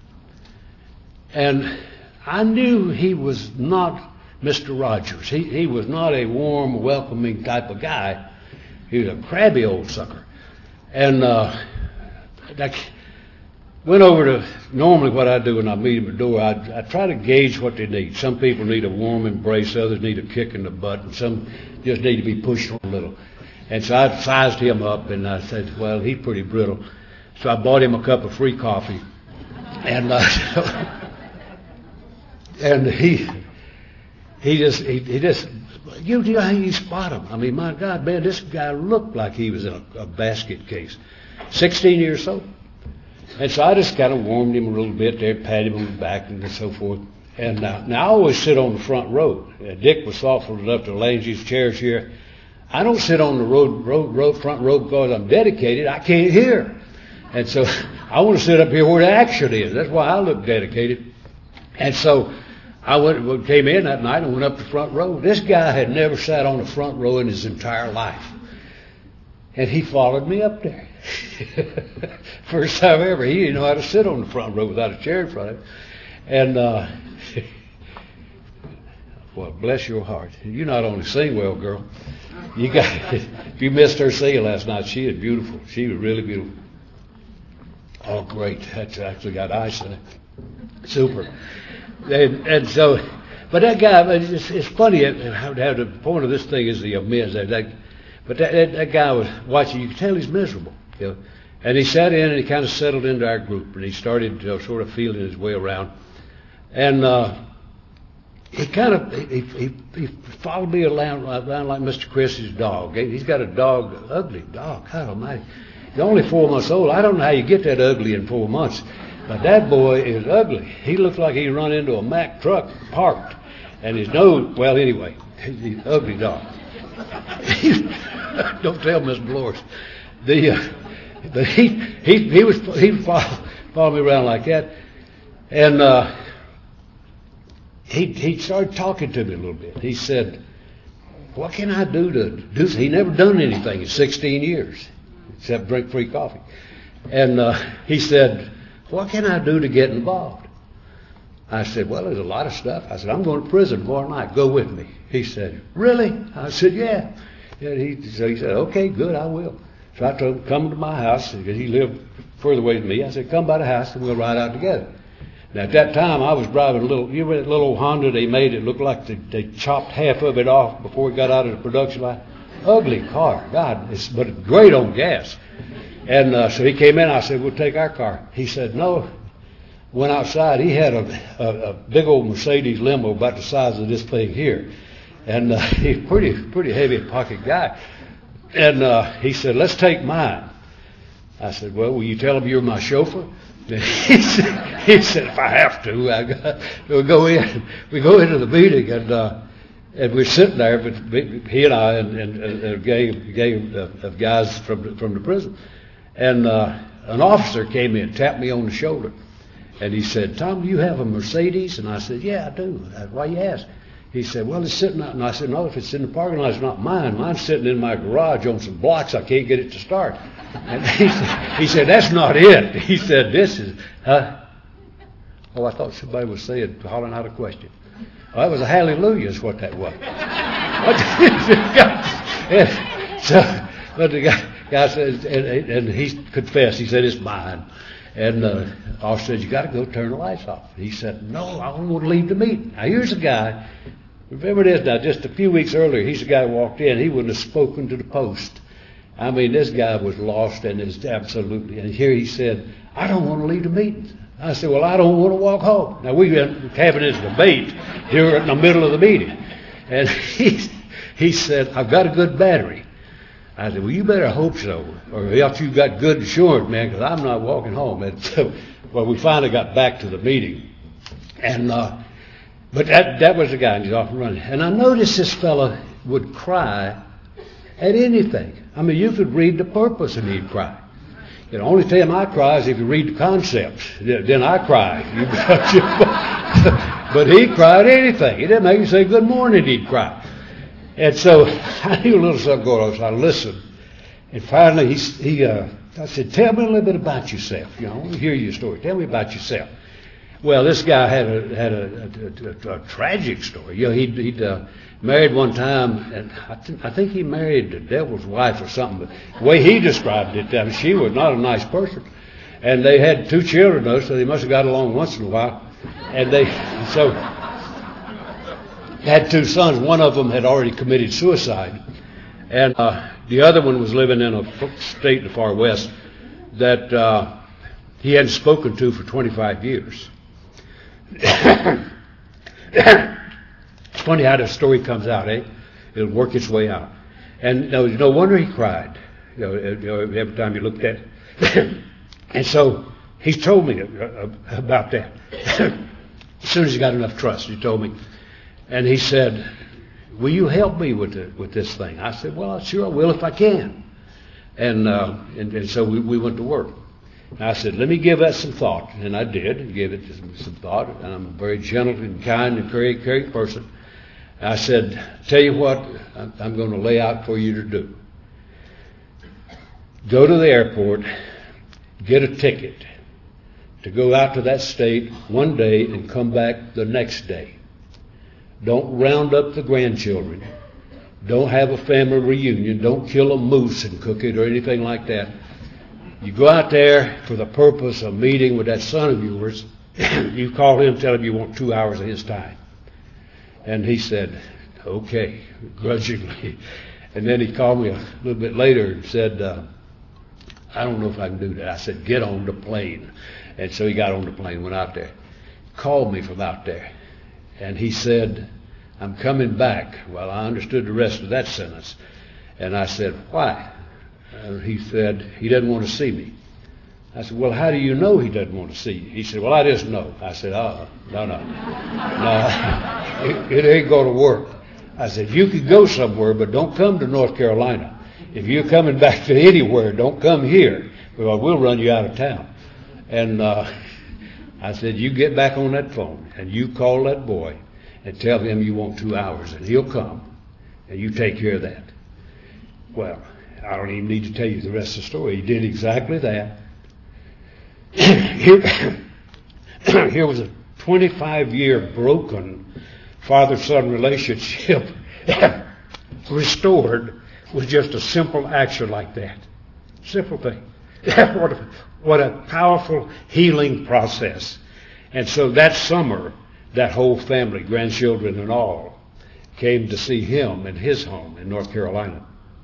And I knew he was not Mister Rogers. He he was not a warm, welcoming type of guy. He was a crabby old sucker. And uh, that, went over to, normally what I do when I meet them at the door, I, I try to gauge what they need. Some people need a warm embrace, others need a kick in the butt, and some just need to be pushed a little. And so I sized him up, and I said, well, he's pretty brittle. So I bought him a cup of free coffee. And uh, and he he just he, he just you know how you spot him. I mean, my God, man, this guy looked like he was in a, a basket case. Sixteen years old. And so I just kind of warmed him a little bit there, patted him on the back and so forth. And uh, now I always sit on the front row. Uh, Dick was thoughtful enough to arrange these chairs here. I don't sit on the road, road, road front row because I'm dedicated. I can't hear. And so I want to sit up here where the action is. That's why I look dedicated. And so I went, came in that night and went up the front row. This guy had never sat on the front row in his entire life. And he followed me up there. First time ever. He didn't know how to sit on the front row without a chair in front of him. And, uh, well, bless your heart. You not only sing well, girl. You got, if you missed her singing last night, she was beautiful. She was really beautiful. Oh, great. That's actually got ice in it. Super. And, and so, but that guy, it's, it's funny how, how the point of this thing is the amends. That, but that, that, that guy was watching. You could tell he's miserable. You know? And he sat in and he kind of settled into our group, and he started you know, sort of feeling his way around. And uh, he kind of he, he, he followed me around, around like Mister Chris's dog. He's got a dog, ugly dog. God Almighty. He's only four months old. I don't know how you get that ugly in four months. But that boy is ugly. He looked like he run into a Mack truck parked. And his nose, well, anyway, he's an ugly dog. Don't tell Miss Dolores. The, uh, the, he, he, he was, he would follow, follow me around like that. And uh, he, he started talking to me a little bit. He said, what can I do to do this? He never done anything in sixteen years. Except drink free coffee. And uh, he said, what can I do to get involved? I said, well, there's a lot of stuff. I said, I'm going to prison tomorrow night. Go with me. He said, really? I said, yeah. And he, so he said, okay, good, I will. So I told him, come to my house, because he lived further away than me. I said, come by the house and we'll ride out together. Now, at that time, I was driving a little, you remember that little Honda they made? It looked like they, they chopped half of it off before it got out of the production line. Ugly car, God, it's, but great on gas. And uh, so he came in, I said, we'll take our car. He said, no. Went outside, he had a, a, a big old Mercedes limo about the size of this thing here. And uh, he's a pretty, pretty heavy pocket guy. And uh, he said, let's take mine. I said, well, will you tell him you're my chauffeur? he, said, he said, if I have to, I got, we'll go in. We go into the meeting, and uh, and we're sitting there, but he and I and, and, and a gang, gang of, of guys from from the prison. And uh, an officer came in, tapped me on the shoulder, and he said, Tom, do you have a Mercedes? And I said, yeah, I do. Why you ask? He said, well, it's sitting out. And I said, no, if it's in the parking lot, it's not mine. Mine's sitting in my garage on some blocks. I can't get it to start. And he said, he said, that's not it. He said, this is, huh? Oh, I thought somebody was saying, hollering out a question. Oh, that was a hallelujah is what that was. and so, but the guy, guy said, and, and he confessed. He said, it's mine. And uh, officer said, you got to go turn the lights off. He said, no, I don't want to leave the meeting. Now, here's a guy. Remember this now, just a few weeks earlier, he's the guy who walked in. He wouldn't have spoken to the post. I mean, this guy was lost and is absolutely, and here he said, I don't want to leave the meeting. I said, well, I don't want to walk home. Now, we've been having this debate here in the middle of the meeting. And he, he said, I've got a good battery. I said, well, you better hope so, or else you've got good insurance, man, because I'm not walking home. And so, well, we finally got back to the meeting. And, uh, but that, that was the guy, and he's off and running. And I noticed this fella would cry at anything. I mean, you could read the purpose and he'd cry. You know, only time I cry is if you read the concepts. Then I cry. But he cried anything. He didn't make you say good morning, he'd cry. And so I knew a little something going on, so I listened. And finally, he, he uh, I said, tell me a little bit about yourself. You know, I want to hear your story. Tell me about yourself. Well, this guy had a had a, a, a, a tragic story. You know, he'd, he'd uh, married one time, and I, th- I think he married the devil's wife or something. But the way he described it, I mean, she was not a nice person. And they had two children, though, so they must have got along once in a while. And they, so, had two sons. One of them had already committed suicide. And uh, the other one was living in a state in the far west that uh, he hadn't spoken to for twenty-five years. It's funny how the story comes out, eh? It'll work its way out. And no, no wonder he cried, you know, every time you looked at it. And so he told me about that. As soon as he got enough trust, he told me. And he said, will you help me with the, with this thing? I said, well, sure I will if I can. And uh, and, and so we, we went to work. And I said, let me give that some thought. And I did, and gave it some, some thought. And I'm a very gentle and kind and caring, caring person. And I said, tell you what I'm, I'm going to lay out for you to do. Go to the airport, get a ticket to go out to that state one day and come back the next day. Don't round up the grandchildren. Don't have a family reunion. Don't kill a moose and cook it or anything like that. You go out there for the purpose of meeting with that son of yours. You call him, tell him you want two hours of his time. And he said, okay, grudgingly. And then he called me a little bit later and said, uh, I don't know if I can do that. I said, get on the plane. And so he got on the plane, went out there, called me from out there. And he said, I'm coming back. Well, I understood the rest of that sentence. And I said, why? And he said, he doesn't want to see me. I said, well, how do you know he doesn't want to see you? He said, well, I just know. I said, oh, no, no. No, it, it ain't going to work. I said, you could go somewhere, but don't come to North Carolina. If you're coming back to anywhere, don't come here, because we'll run you out of town. And uh, I said, you get back on that phone, and you call that boy, and tell him you want two hours, and he'll come, and you take care of that. Well, I don't even need to tell you the rest of the story. He did exactly that. Here, here was a twenty-five-year broken father-son relationship restored with just a simple action like that. Simple thing. what, a, what a powerful healing process. And so that summer, that whole family, grandchildren and all, came to see him in his home in North Carolina.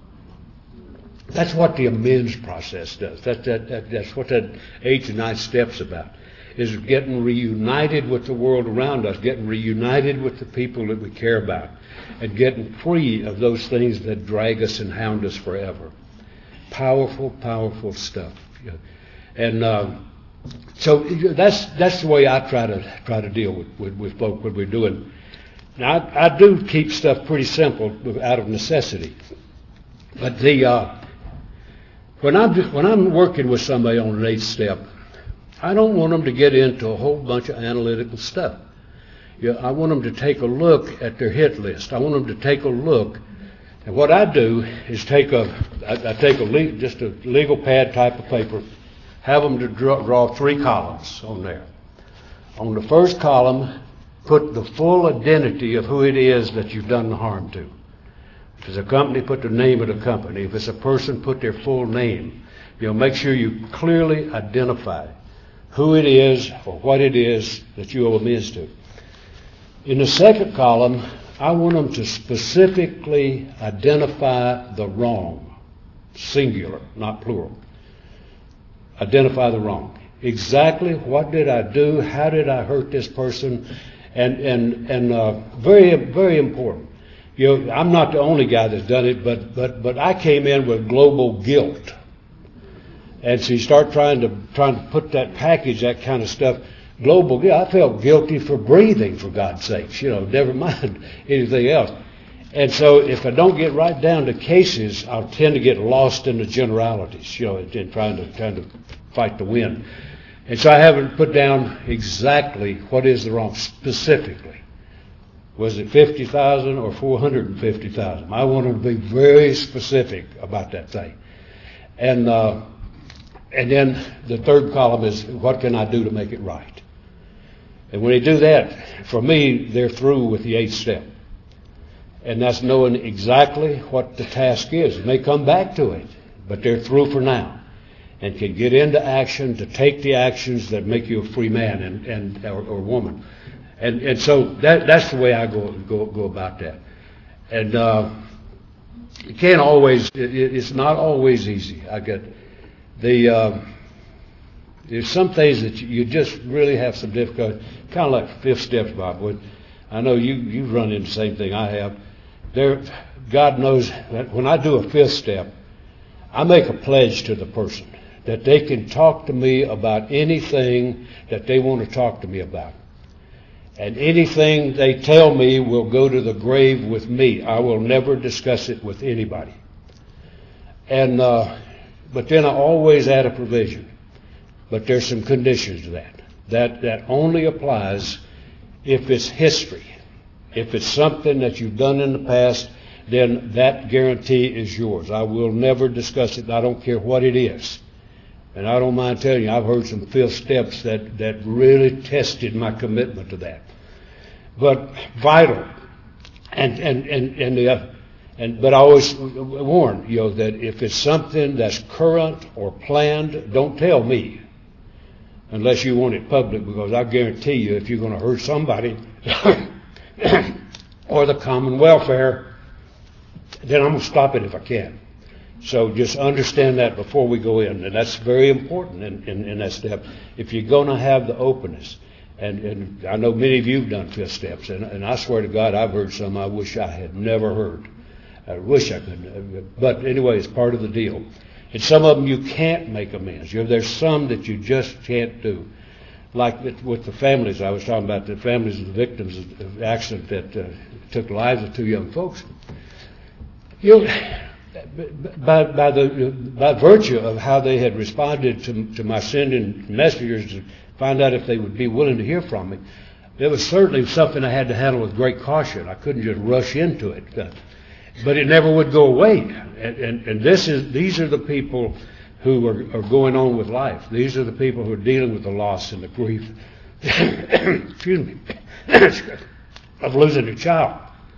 That's what the amends process does. That, that, that, that's what that eighth and ninth step's about, is getting reunited with the world around us, getting reunited with the people that we care about, and getting free of those things that drag us and hound us forever. Powerful, powerful stuff. And uh, so that's that's the way I try to try to deal with, with, with folk when we're doing. Now I, I do keep stuff pretty simple out of necessity, but the uh, when I'm when I'm working with somebody on an eighth step, I don't want them to get into a whole bunch of analytical stuff. You know, I want them to take a look at their hit list. I want them to take a look. And what I do is take a, I, I take a le- just a legal pad type of paper, have them to draw, draw three columns on there. On the first column, put the full identity of who it is that you've done the harm to. If it's a company, put the name of the company. If it's a person, put their full name. You know, make sure you clearly identify who it is or what it is that you owe amends to. In the second column, I want them to specifically identify the wrong, singular, not plural. Identify the wrong. Exactly what did I do? How did I hurt this person? And and and uh, very very important. You know, I'm not the only guy that's done it, but but but I came in with global guilt, and so you start trying to trying to put that package, that kind of stuff. Global guilt. I felt guilty for breathing, for God's sakes. You know, never mind anything else. And so if I don't get right down to cases, I'll tend to get lost in the generalities, you know, in trying to trying to fight the wind. And so I haven't put down exactly what is the wrong specifically. Was it fifty thousand or four hundred fifty thousand? I want to be very specific about that thing. And uh, and then the third column is, what can I do to make it right? And when they do that, for me, they're through with the eighth step. And that's knowing exactly what the task is. They may come back to it, but they're through for now. and can get into action to take the actions that make you a free man and, and or, or woman. And and so that that's the way I go go go about that. And uh, you can't always. It, it's not always easy. I get the. Uh, there's some things that you, you just really have some difficulty. Kind of like fifth steps, Bob. When, I know you you've run into the same thing I have. There, God knows that when I do a fifth step, I make a pledge to the person that they can talk to me about anything that they want to talk to me about. And anything they tell me will go to the grave with me. I will never discuss it with anybody. And uh, but then I always add a provision. But there's some conditions to that. That that only applies if it's history. If it's something that you've done in the past, then that guarantee is yours. I will never discuss it. I don't care what it is. And I don't mind telling you, I've heard some fifth steps that, that really tested my commitment to that. But vital. And and and and, the, uh, and but I always warn you know that if it's something that's current or planned, don't tell me unless you want it public, because I guarantee you, if you're going to hurt somebody or the common welfare, then I'm going to stop it if I can. So just understand that before we go in. And that's very important in, in, in that step. If you're going to have the openness, and, and I know many of you have done fifth steps, and, and I swear to God, I've heard some I wish I had never heard. I wish I could. But anyway, it's part of the deal. And some of them you can't make amends. You know, there's some that you just can't do. Like with the families, I was talking about the families of the victims of the accident that uh, took the lives of two young folks. You know, By, by the by virtue of how they had responded to, to my sending messengers to find out if they would be willing to hear from me, it was certainly something I had to handle with great caution. I couldn't just rush into it, uh, but it never would go away. And, and, and this is these are the people who are, are going on with life. These are the people who are dealing with the loss and the grief. Excuse me, of losing a child.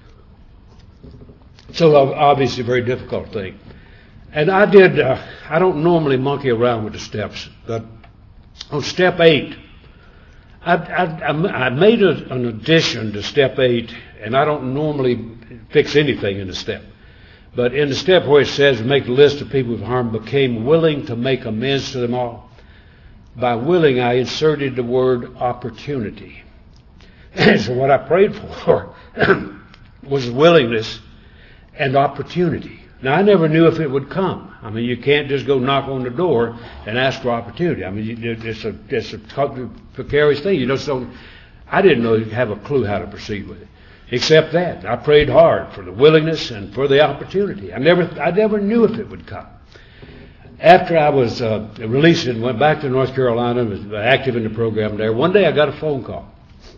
So obviously a very difficult thing. And I did, uh, I don't normally monkey around with the steps, but on step eight, I, I, I made a, an addition to step eight, and I don't normally fix anything in the step. But in the step where it says make a list of people who've harmed, became willing to make amends to them all, by willing I inserted the word opportunity. So what I prayed for was willingness and opportunity. Now, I never knew if it would come. I mean, you can't just go knock on the door and ask for opportunity. I mean, it's a it's a precarious thing. You just don't. I didn't know have a clue how to proceed with it. Except that I prayed hard for the willingness and for the opportunity. I never I never knew if it would come. After I was uh, released and went back to North Carolina, was active in the program there. One day I got a phone call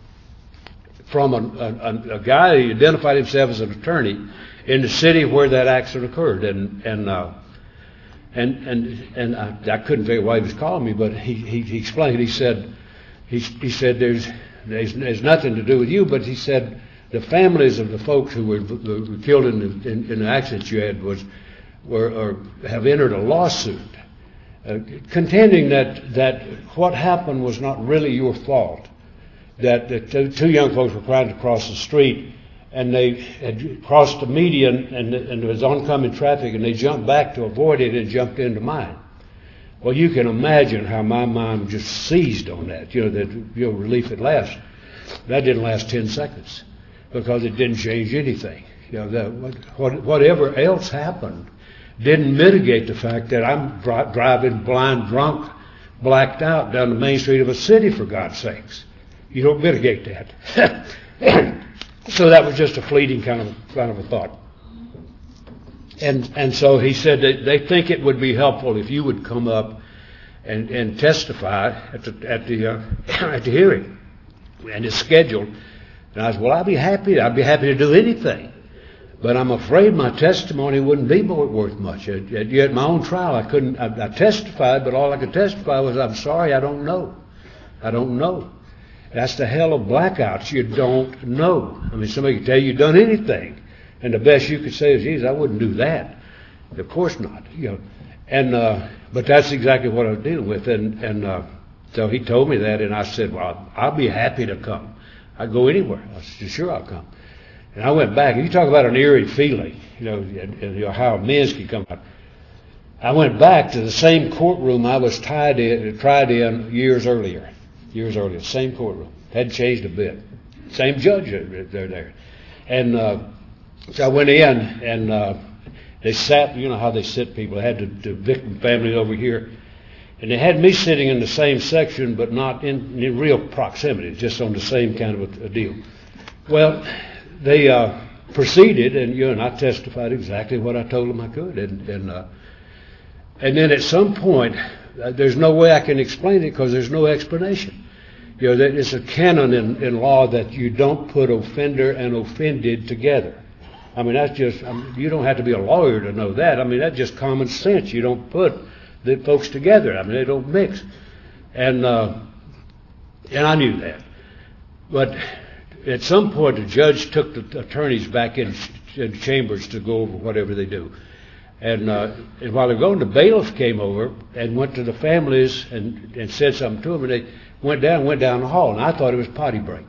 from a, a, a guy who identified himself as an attorney in the city where that accident occurred, and and uh, and and and I, I couldn't figure why he was calling me, but he, he, he explained. He said he he said there's, there's there's nothing to do with you, but he said the families of the folks who were, who were killed in the, in, in the accident you had was were or have entered a lawsuit, uh, contending that that what happened was not really your fault. That the two, two young folks were trying to cross the street, and they had crossed the median, and, and there was oncoming traffic, and they jumped back to avoid it and jumped into mine. Well, you can imagine how my mind just seized on that. You know, that you know, relief at last. That didn't last ten seconds because it didn't change anything. You know, that what, whatever else happened didn't mitigate the fact that I'm dri- driving blind, drunk, blacked out down the main street of a city. For God's sakes, you don't mitigate that. So that was just a fleeting kind of kind of a thought. And and so he said that they think it would be helpful if you would come up and, and testify at the at the uh, at the hearing, and it's scheduled. And I said, well, I'd be happy. I'd be happy to do anything, but I'm afraid my testimony wouldn't be worth much. At, at, at my own trial, I couldn't. I, I testified, but all I could testify was, I'm sorry, I don't know. I don't know. That's the hell of blackouts. You don't know. I mean, somebody can tell you you've done anything, and the best you could say is, geez, I wouldn't do that. Of course not. You know, And uh, but that's exactly what I was dealing with. And and uh, so he told me that, and I said, well, I'll be happy to come. I'd go anywhere. I said, sure, I'll come. And I went back. You talk about an eerie feeling, you know, and, and you know, how men can come out. I went back to the same courtroom I was tied in, tried in years earlier. Years earlier, same courtroom. Hadn't changed a bit. Same judge, they're there. And uh, so I went in, and uh, they sat, you know how they sit people. They had the, the victim family over here. And they had me sitting in the same section, but not in, in real proximity, just on the same kind of a, a deal. Well, they uh, proceeded, and you know, and I testified exactly what I told them I could. And and, uh, and then at some point, uh, there's no way I can explain it because there's no explanation. You know, that it's a canon in, in law that you don't put offender and offended together. I mean, that's just, I mean, you don't have to be a lawyer to know that. I mean, that's just common sense. You don't put the folks together. I mean, they don't mix. And uh, and I knew that. But at some point, the judge took the attorneys back in, in chambers to go over whatever they do. And, uh, and while they're going, the bailiff came over and went to the families and, and said something to them. And they went down, went down the hall. And I thought it was potty break.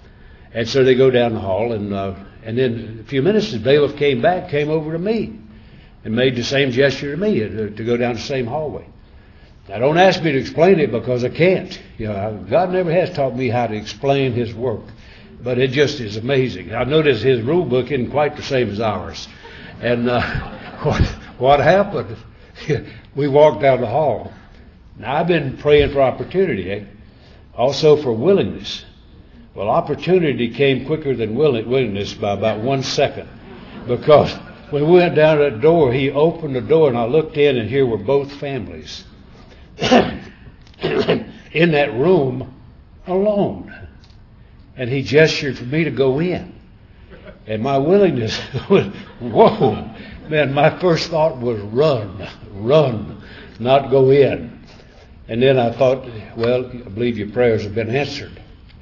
And so they go down the hall. And uh, and then a few minutes, the bailiff came back, came over to me, and made the same gesture to me to, to go down the same hallway. Now, don't ask me to explain it because I can't. You know, God never has taught me how to explain His work, but it just is amazing. I noticed His rule book isn't quite the same as ours. And uh, what what happened? We walked down the hall. Now, I've been praying for opportunity, eh? Also for willingness. Well, opportunity came quicker than willingness by about one second, because when we went down that door, he opened the door, and I looked in, and here were both families in that room alone. And he gestured for me to go in. And my willingness was, whoa, man, my first thought was run, run, not go in. And then I thought, well, I believe your prayers have been answered.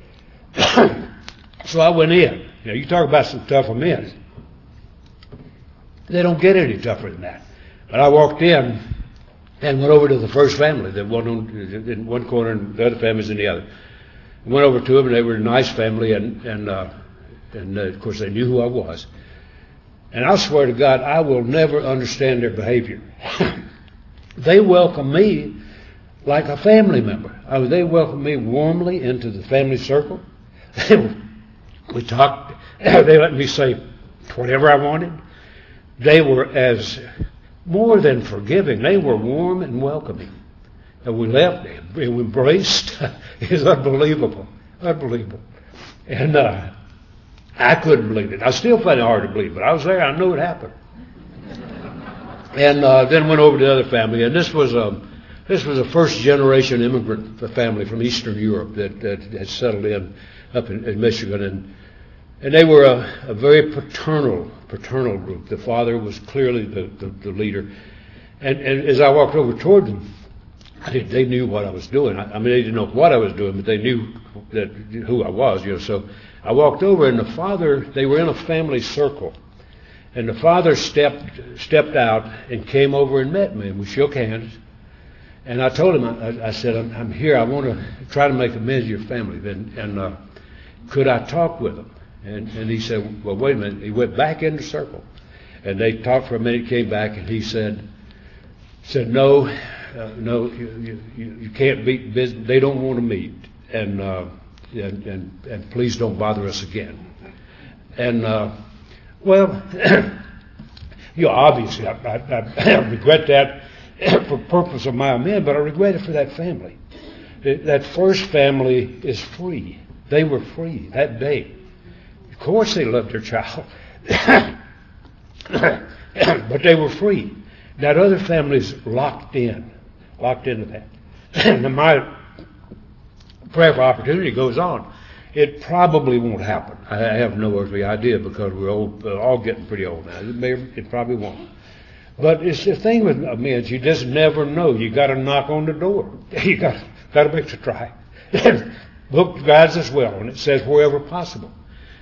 So I went in. You know, you talk about some tougher men. They don't get any tougher than that. But I walked in and went over to the first family, the one on, in one corner and the other family's in the other. I went over to them, and they were a nice family, and and uh, and uh, of course they knew who I was. And I swear to God, I will never understand their behavior. They welcomed me like a family member. I mean, they welcomed me warmly into the family circle. We talked. They let me say whatever I wanted. They were as more than forgiving. They were warm and welcoming. And we left. We embraced. It's unbelievable, unbelievable. And uh, I couldn't believe it. I still find it hard to believe, but I was there. I knew it happened. And uh, then went over to the other family, and this was a this was a first generation immigrant family from Eastern Europe that, that had settled in up in, in Michigan, and and they were a, a very paternal paternal group. The father was clearly the, the, the leader, and and as I walked over toward them, I did, they knew what I was doing. I, I mean, they didn't know what I was doing, but they knew that who I was. You know, so I walked over, and the father. They were in a family circle. And the father stepped stepped out and came over and met me, and we shook hands. And I told him, I, I said, I'm, I'm here. I want to try to make amends to your family. And, and uh, could I talk with them? And, and he said, well, wait a minute. He went back in the circle. And they talked for a minute, came back, and he said, said no, uh, no, you, you, you can't meet business. They don't want to meet. And, uh, and, and, and please don't bother us again. And... Uh, Well, you know, obviously, I, I, I regret that for purpose of my amendment, but I regret it for that family. That first family is free. They were free that day. Of course they loved their child. But they were free. That other family's locked in. Locked into that. And my prayer for opportunity goes on. It probably won't happen. I have no earthly idea because we're old, uh, all getting pretty old now. It, may, it probably won't. But it's the thing with men, you just never know. You got to knock on the door. You got got to make the try. Book guides us well, and it says wherever possible.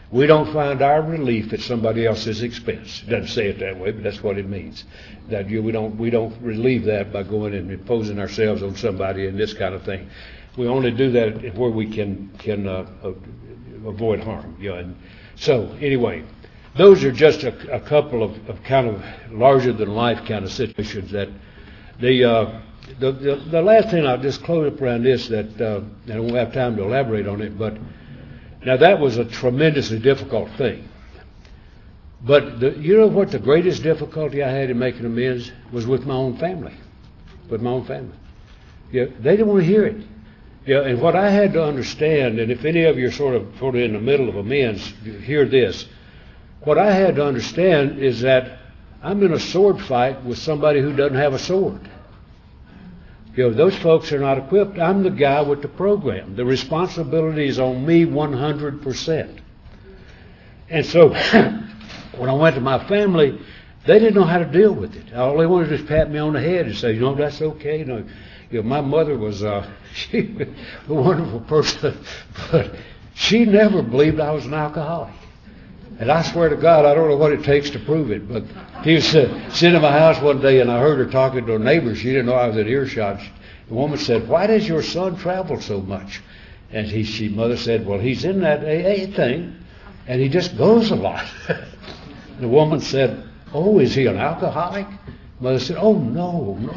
We don't find our relief at somebody else's expense. It doesn't say it that way, but that's what it means. That you, we don't we don't relieve that by going and imposing ourselves on somebody and this kind of thing. We only do that where we can can uh, avoid harm. You know, and so anyway, those are just a, a couple of, of kind of larger than life kind of situations. That the uh, the, the the last thing I'll just close up around this, that uh, I don't have time to elaborate on it, but now that was a tremendously difficult thing. But the, you know what the greatest difficulty I had in making amends was with my own family, with my own family. Yeah, they didn't want to hear it. Yeah, and what I had to understand, and if any of you are sort of sort of in the middle of amends, hear this. What I had to understand is that I'm in a sword fight with somebody who doesn't have a sword. You know, those folks are not equipped. I'm the guy with the program. The responsibility is on me one hundred percent. And so when I went to my family, they didn't know how to deal with it. All they wanted to do was pat me on the head and say, you know, that's okay. You know, you know my mother was uh, she was a wonderful person, but she never believed I was an alcoholic. And I swear to God, I don't know what it takes to prove it, but he was uh, sitting in my house one day, and I heard her talking to her neighbor. She didn't know I was in earshot. The woman said, why does your son travel so much? And he, she, mother said, well, he's in that A A thing, and he just goes a lot. The woman said, oh, is he an alcoholic? Mother said, oh, no, no.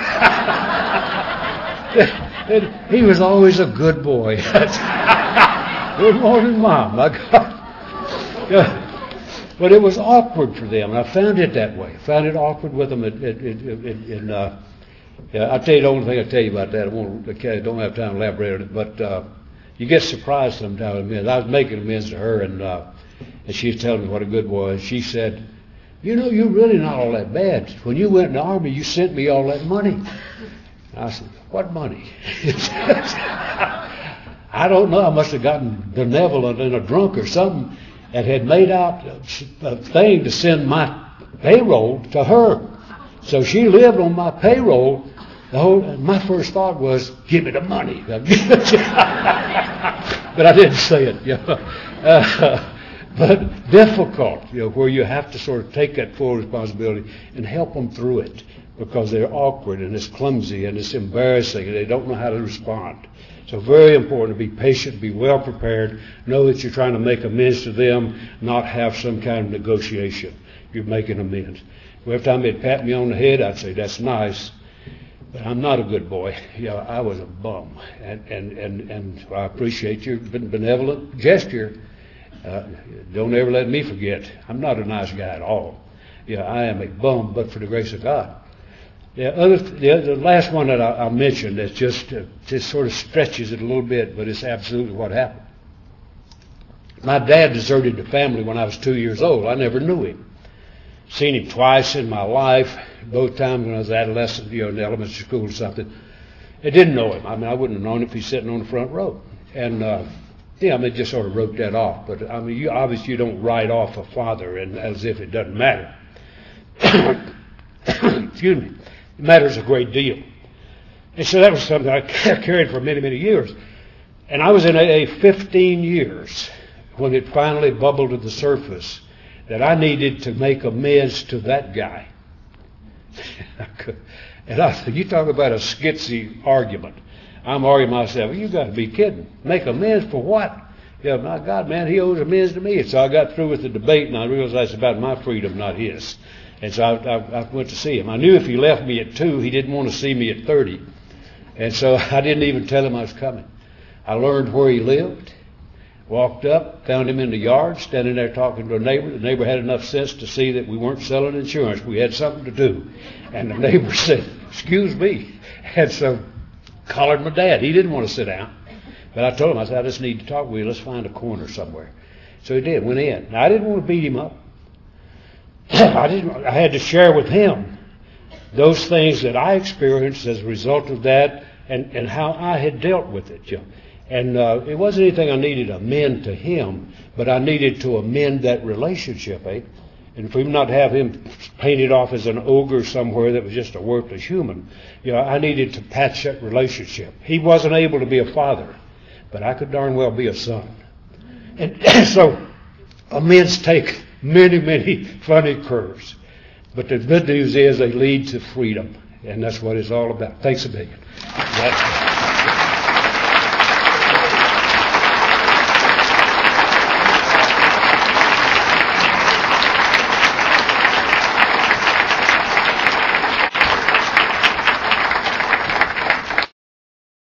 And he was always a good boy. Good morning, Mom. I got But it was awkward for them, and I found it that way. I found it awkward with them. It, it, it, it, in, uh, yeah, I'll tell you the only thing I tell you about that. I won't. I don't have time to elaborate on it. But uh, you get surprised sometimes. I was making amends to her, and uh, and she was telling me what a good boy. And she said, "You know, you're really not all that bad. When you went in the army, you sent me all that money." I said, "What money?" I don't know. I must have gotten benevolent and a drunk or something, and had made out a thing to send my payroll to her. So she lived on my payroll. The whole, my first thought was, give me the money. But I didn't say it. You know. uh, but difficult, you know, where you have to sort of take that full responsibility and help them through it, because they're awkward and it's clumsy and it's embarrassing and they don't know how to respond. So very important to be patient, be well prepared, know that you're trying to make amends to them, not have some kind of negotiation. You're making amends. Every time they'd pat me on the head, I'd say, that's nice, but I'm not a good boy. You know, I was a bum. And, and, and, and I appreciate your benevolent gesture. Uh, don't ever let me forget, I'm not a nice guy at all. Yeah, I am a bum, but for the grace of God. The other, the, other, the last one that I, I mentioned that just uh, just sort of stretches it a little bit, but it's absolutely what happened. My dad deserted the family when I was two years old. I never knew him. Seen him twice in my life, both times when I was adolescent, you know, in elementary school or something. I didn't know him. I mean, I wouldn't have known him if he's sitting on the front row. And uh, yeah, I mean, just sort of wrote that off. But I mean, you, obviously, you don't write off a father and as if it doesn't matter. Excuse me. It matters a great deal. And so that was something I carried for many, many years. And I was in A A fifteen years when it finally bubbled to the surface that I needed to make amends to that guy. And I said, you talk about a skitsy argument. I'm arguing myself, well, you got to be kidding. Make amends for what? Yeah, my God, man, he owes amends to me. And so I got through with the debate, and I realized it's about my freedom, not his. And so I, I, I went to see him. I knew if he left me at two, he didn't want to see me at thirty. And so I didn't even tell him I was coming. I learned where he lived, walked up, found him in the yard, standing there talking to a neighbor. The neighbor had enough sense to see that we weren't selling insurance. We had something to do. And the neighbor said, excuse me. And so collared my dad. He didn't want to sit down. But I told him, I said, I just need to talk with you. Let's find a corner somewhere. So he did, went in. Now, I didn't want to beat him up. I didn't. I had to share with him those things that I experienced as a result of that, and, and how I had dealt with it. You know. And uh, it wasn't anything I needed to amend to him, but I needed to amend that relationship. Eh? And for him not to have him painted off as an ogre somewhere that was just a worthless human, you know, I needed to patch that relationship. He wasn't able to be a father, but I could darn well be a son. And so immense take many, many funny curves. But the good news is they lead to freedom, and that's what it's all about. Thanks a million. That's